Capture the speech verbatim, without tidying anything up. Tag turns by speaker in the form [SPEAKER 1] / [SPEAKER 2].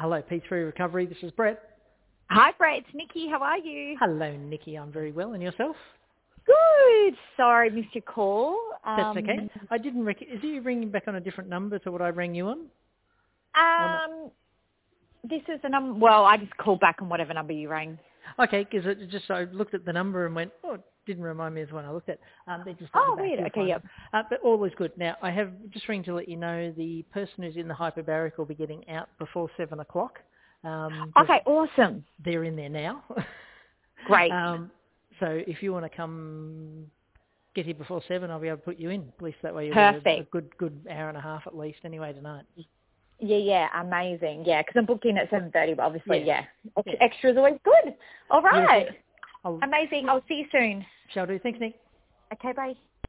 [SPEAKER 1] Hello, P three Recovery. This is Brett.
[SPEAKER 2] Hi, Brett. It's Nikki. How are you?
[SPEAKER 1] Hello, Nikki. I'm very well. And yourself?
[SPEAKER 2] Good. Sorry, missed your call.
[SPEAKER 1] That's
[SPEAKER 2] Um,
[SPEAKER 1] okay. I didn't rec- Is you ringing back on a different number to what I rang you on?
[SPEAKER 2] um, this is a number. Well, I just called back on whatever number you rang.
[SPEAKER 1] Okay, because it just I looked at the number and went, oh, it didn't remind me of the one I looked at. Um, they just
[SPEAKER 2] Oh,
[SPEAKER 1] back.
[SPEAKER 2] weird.
[SPEAKER 1] You're
[SPEAKER 2] Okay,
[SPEAKER 1] fine.
[SPEAKER 2] yep.
[SPEAKER 1] Uh, but all is good. Now, I have just ringing to let you know the person who's in the hyperbaric will be getting out before seven o'clock. Um,
[SPEAKER 2] Okay, awesome.
[SPEAKER 1] they're in there now.
[SPEAKER 2] Great.
[SPEAKER 1] um, so if you want to come get here before seven, I'll be able to put you in. At least that way you'll have a, a
[SPEAKER 2] Perfect.
[SPEAKER 1] good good hour and a half at least anyway tonight.
[SPEAKER 2] Yeah, yeah, amazing. Yeah, 'cause I'm booked in at seven thirty, but obviously,
[SPEAKER 1] Yeah.
[SPEAKER 2] yeah, Ex-
[SPEAKER 1] Yeah.
[SPEAKER 2] extra is always good. All right.
[SPEAKER 1] Beautiful. I'll,
[SPEAKER 2] Amazing. I'll see you soon.
[SPEAKER 1] shall do. Thanks, Nick.
[SPEAKER 2] Okay, bye.